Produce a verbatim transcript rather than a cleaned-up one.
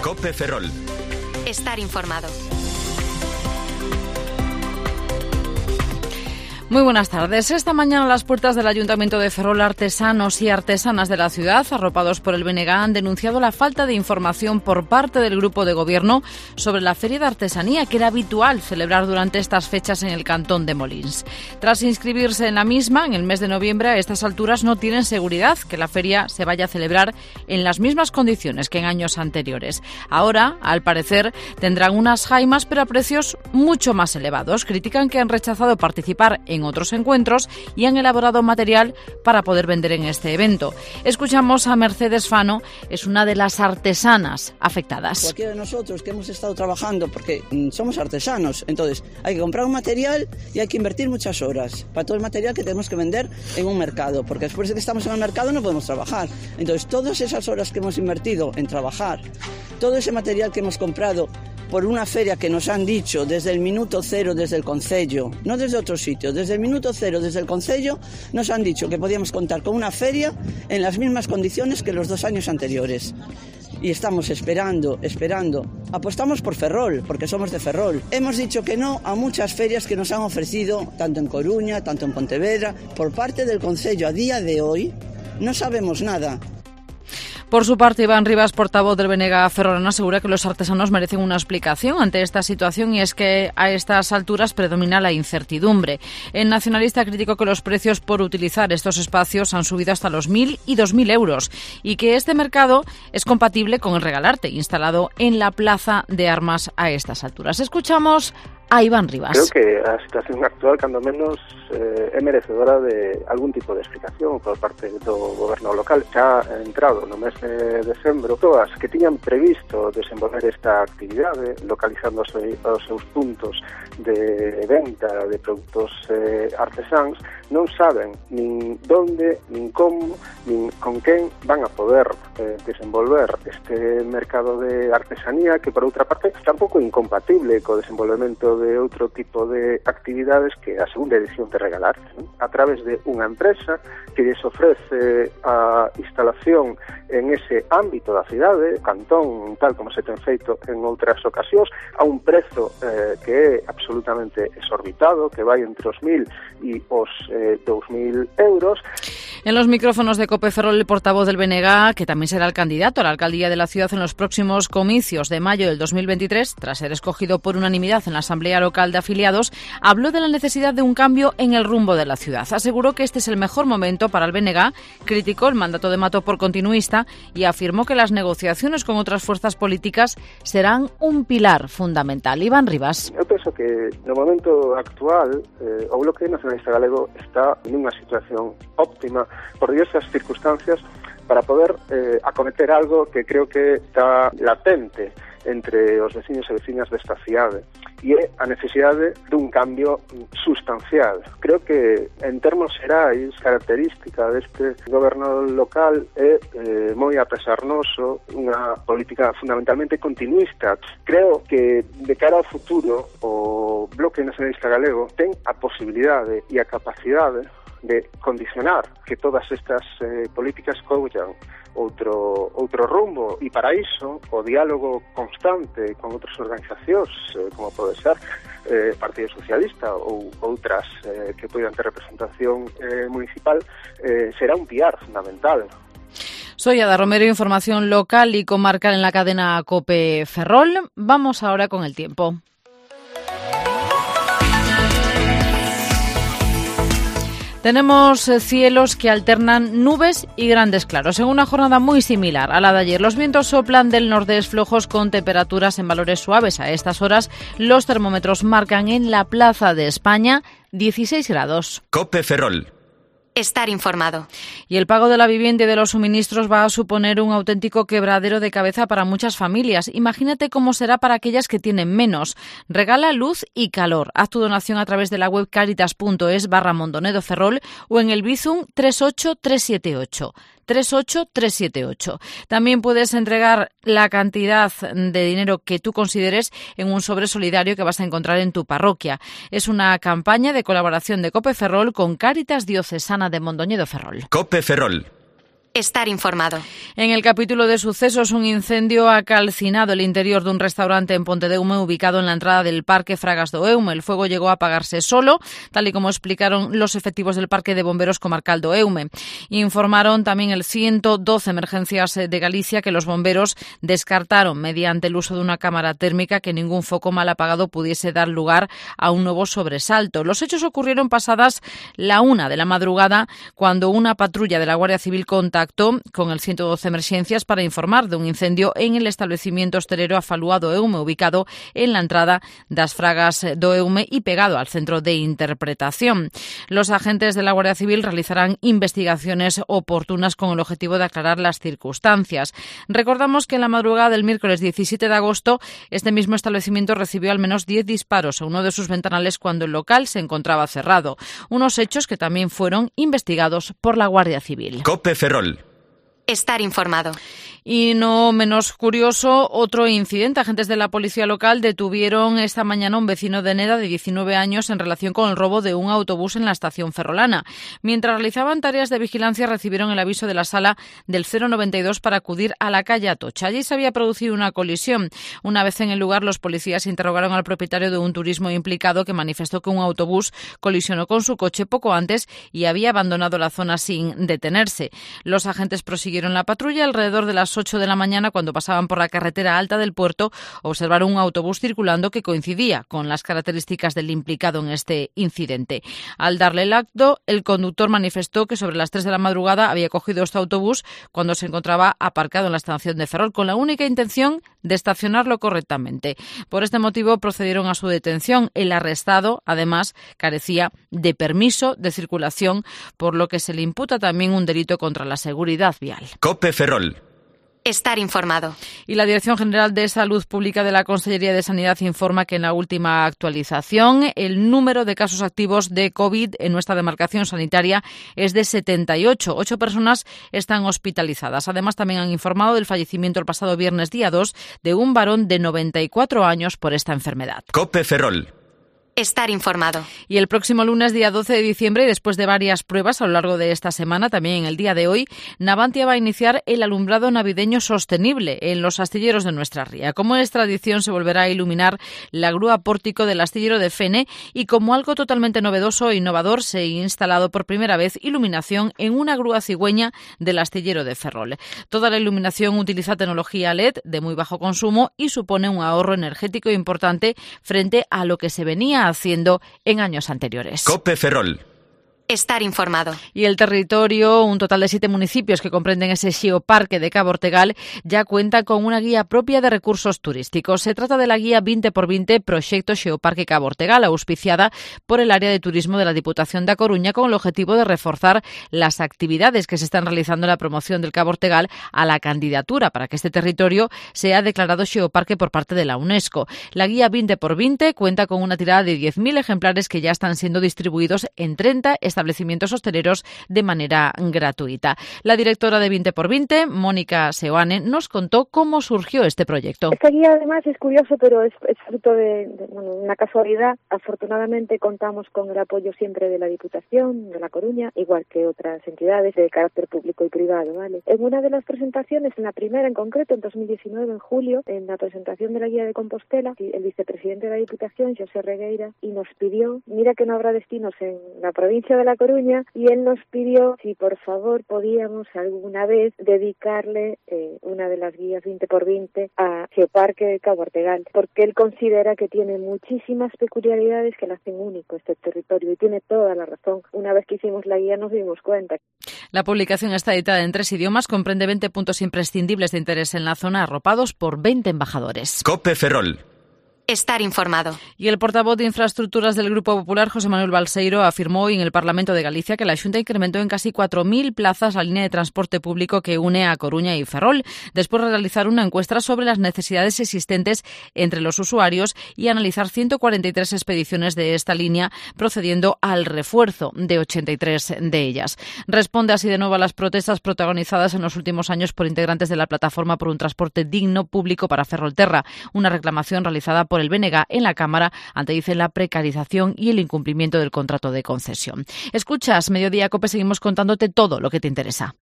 COPE Ferrol. Estar informado. Muy buenas tardes. Esta mañana a las puertas del Ayuntamiento de Ferrol, artesanos y artesanas de la ciudad, arropados por el B N G, han denunciado la falta de información por parte del Grupo de Gobierno sobre la Feria de Artesanía, que era habitual celebrar durante estas fechas en el cantón de Molins. Tras inscribirse en la misma, en el mes de noviembre, a estas alturas no tienen seguridad que la feria se vaya a celebrar en las mismas condiciones que en años anteriores. Ahora, al parecer, tendrán unas jaimas, pero a precios mucho más elevados. Critican que han rechazado participar en otros encuentros y han elaborado material para poder vender en este evento. Escuchamos a Mercedes Fano, es una de las artesanas afectadas. Cualquiera de nosotros que hemos estado trabajando, porque somos artesanos, entonces hay que comprar un material y hay que invertir muchas horas para todo el material que tenemos que vender en un mercado, porque después de que estamos en el mercado no podemos trabajar. Entonces todas esas horas que hemos invertido en trabajar, todo ese material que hemos comprado por una feria que nos han dicho desde el minuto cero, desde el concello, no desde otro sitio, desde el minuto cero, desde el concello, nos han dicho que podíamos contar con una feria en las mismas condiciones que los dos años anteriores. Y estamos esperando, esperando. Apostamos por Ferrol, porque somos de Ferrol. Hemos dicho que no a muchas ferias que nos han ofrecido, tanto en Coruña, tanto en Pontevedra. Por parte del concello, a día de hoy, no sabemos nada. Por su parte, Iván Rivas, portavoz del B N G ferrolano, asegura que los artesanos merecen una explicación ante esta situación, y es que a estas alturas predomina la incertidumbre. El nacionalista criticó que los precios por utilizar estos espacios han subido hasta los mil y dos mil euros y que este mercado es compatible con el Regalarte, instalado en la Plaza de Armas a estas alturas. Escuchamos a Iván Rivas. Creo que a situación actual, cando menos, eh, é merecedora de algún tipo de explicación por parte do goberno local. Xa entrado no mes de decembro, todas que tiñan previsto desenvolver esta actividade, localizando os seus puntos de venta de produtos eh, artesáns, non saben nin donde, nin como, nin con quen van a poder eh, desenvolver este mercado de artesanía, que por outra parte tampouco é incompatible co desenvolvemento de outro tipo de actividades que a segunda edición de Regalarte, ¿no? A través de unha empresa que lles ofrece a instalación en ese ámbito da cidade, cantón, tal como se ten feito en outras ocasións, a un prezo eh, que é absolutamente exorbitado, que vai entre os mil e os eh, dous mil euros. En los micrófonos de COPE Ferrol, el portavoz del B N G, que también será el candidato a la alcaldía de la ciudad en los próximos comicios de mayo del dos mil veintitrés, tras ser escogido por unanimidad en la Asamblea Local de Afiliados, habló de la necesidad de un cambio en el rumbo de la ciudad. Aseguró que este es el mejor momento para el B N G, criticó el mandato de Mato por continuista y afirmó que las negociaciones con otras fuerzas políticas serán un pilar fundamental. Iván Rivas. Eu penso que no momento actual eh, o Bloque Nacionalista Galego está nunha situación óptima por diversas circunstancias para poder eh, acometer algo que creo que está latente entre os veciños e veciñas desta cidade, e é a necesidade dun cambio sustancial. Creo que, en termos xerais, característica deste goberno local é eh, moi apesarnoso, unha política fundamentalmente continuista. Creo que, de cara ao futuro, o Bloque Nacionalista Galego ten a posibilidade e a capacidade de condicionar que todas estas eh, políticas collan outro outro rumbo, e para iso o diálogo constante con outras organizacións, eh, como pode ser eh, Partido Socialista ou outras eh, que poidan ter representación eh, municipal, eh, será un pilar fundamental. Soy Ada Romero, información local y comarcal en la cadena COPE Ferrol. Vamos ahora con el tiempo. Tenemos cielos que alternan nubes y grandes claros, en una jornada muy similar a la de ayer. Los vientos soplan del nordeste flojos con temperaturas en valores suaves. A estas horas los termómetros marcan en la Plaza de España dieciséis grados. COPE Ferrol. Estar informado. Y el pago de la vivienda y de los suministros va a suponer un auténtico quebradero de cabeza para muchas familias. Imagínate cómo será para aquellas que tienen menos. Regala luz y calor. Haz tu donación a través de la web caritas.es barra Mondonedo Ferrol o en el Bizum tres ocho tres siete ocho. tres ocho tres siete ocho. También puedes entregar la cantidad de dinero que tú consideres en un sobre solidario que vas a encontrar en tu parroquia. Es una campaña de colaboración de COPE Ferrol con Cáritas Diocesana de Mondoñedo Ferrol. COPE Ferrol. Estar informado. En el capítulo de sucesos, un incendio ha calcinado el interior de un restaurante en Pontedeume ubicado en la entrada del Parque Fragas do Eume. El fuego llegó a apagarse solo, tal y como explicaron los efectivos del Parque de Bomberos Comarcal do Eume. Informaron también el ciento doce Emergencias de Galicia que los bomberos descartaron mediante el uso de una cámara térmica que ningún foco mal apagado pudiese dar lugar a un nuevo sobresalto. Los hechos ocurrieron pasadas la una de la madrugada cuando una patrulla de la Guardia Civil contactó con el ciento doce Emergencias para informar de un incendio en el establecimiento hostelero Afalúa do Eume, ubicado en la entrada das Fragas do Eume y pegado al centro de interpretación. Los agentes de la Guardia Civil realizarán investigaciones oportunas con el objetivo de aclarar las circunstancias. Recordamos que en la madrugada del miércoles diecisiete de agosto, este mismo establecimiento recibió al menos diez disparos a uno de sus ventanales cuando el local se encontraba cerrado. Unos hechos que también fueron investigados por la Guardia Civil. Cope Ferrol. Estar informado. Y no menos curioso, otro incidente. Agentes de la policía local detuvieron esta mañana a un vecino de Neda de diecinueve años en relación con el robo de un autobús en la estación ferrolana. Mientras realizaban tareas de vigilancia, recibieron el aviso de la sala del cero noventa y dos para acudir a la calle Atocha. Allí se había producido una colisión. Una vez en el lugar, los policías interrogaron al propietario de un turismo implicado que manifestó que un autobús colisionó con su coche poco antes y había abandonado la zona sin detenerse. Los agentes prosiguieron la patrulla alrededor de las ocho de la mañana cuando pasaban por la carretera alta del puerto. Observaron un autobús circulando que coincidía con las características del implicado en este incidente. Al darle el acto, el conductor manifestó que sobre las tres de la madrugada había cogido este autobús cuando se encontraba aparcado en la estación de Ferrol con la única intención de estacionarlo correctamente. Por este motivo procedieron a su detención. El arrestado, además, carecía de permiso de circulación, por lo que se le imputa también un delito contra la seguridad vial. Cope Ferrol. Estar informado. Y la Dirección General de Salud Pública de la Consellería de Sanidad informa que en la última actualización el número de casos activos de COVID en nuestra demarcación sanitaria es de setenta y ocho. Ocho personas están hospitalizadas. Además, también han informado del fallecimiento el pasado viernes día dos de un varón de noventa y cuatro años por esta enfermedad. Cope Ferrol. Estar informado. Y el próximo lunes, día doce de diciembre, y después de varias pruebas a lo largo de esta semana, también en el día de hoy, Navantia va a iniciar el alumbrado navideño sostenible en los astilleros de nuestra ría. Como es tradición, se volverá a iluminar la grúa pórtico del astillero de Fene y como algo totalmente novedoso e innovador se ha instalado por primera vez iluminación en una grúa cigüeña del astillero de Ferrol. Toda la iluminación utiliza tecnología L E D de muy bajo consumo y supone un ahorro energético importante frente a lo que se venía haciendo en años anteriores. Cope Ferrol. Estar informado. Y el territorio, un total de siete municipios que comprenden ese xeoparque de Cabo Ortegal, ya cuenta con una guía propia de recursos turísticos. Se trata de la guía veinte por veinte Proyecto Xeoparque Cabo Ortegal, auspiciada por el área de turismo de la Diputación da Coruña con el objetivo de reforzar las actividades que se están realizando en la promoción del Cabo Ortegal a la candidatura para que este territorio sea declarado xeoparque por parte de la UNESCO. La guía veinte por veinte cuenta con una tirada de diez mil ejemplares que ya están siendo distribuidos en treinta establecimientos hosteleros de manera gratuita. La directora de veinte por veinte, Mónica Seoane, nos contó cómo surgió este proyecto. Esta guía además es curioso, pero es, es fruto de, de bueno, una casualidad. Afortunadamente contamos con el apoyo siempre de la Diputación de La Coruña, igual que otras entidades de carácter público y privado, ¿vale? En una de las presentaciones, en la primera en concreto, en dos mil diecinueve, en julio, en la presentación de la guía de Compostela, el vicepresidente de la Diputación, José Regueira, y nos pidió, mira que no habrá destinos en la provincia de La Coruña, y él nos pidió si por favor podíamos alguna vez dedicarle eh, una de las guías veinte por veinte a Xeoparque de Cabo Ortegal, porque él considera que tiene muchísimas peculiaridades que le hacen único este territorio, y tiene toda la razón. Una vez que hicimos la guía nos dimos cuenta. La publicación está editada en tres idiomas, comprende veinte puntos imprescindibles de interés en la zona, arropados por veinte embajadores. Cope Ferrol. Estar informado. Y el portavoz de Infraestructuras del Grupo Popular, José Manuel Balseiro, afirmó hoy en el Parlamento de Galicia que la Xunta incrementó en casi cuatro mil plazas la línea de transporte público que une a Coruña y Ferrol, después de realizar una encuesta sobre las necesidades existentes entre los usuarios y analizar ciento cuarenta y tres expediciones de esta línea, procediendo al refuerzo de ochenta y tres de ellas. Responde así de nuevo a las protestas protagonizadas en los últimos años por integrantes de la Plataforma por un Transporte Digno Público para Ferrolterra, una reclamación realizada por el B N G en la Cámara ante, dice, la precarización y el incumplimiento del contrato de concesión. Escuchas Mediodía Cope, seguimos contándote todo lo que te interesa.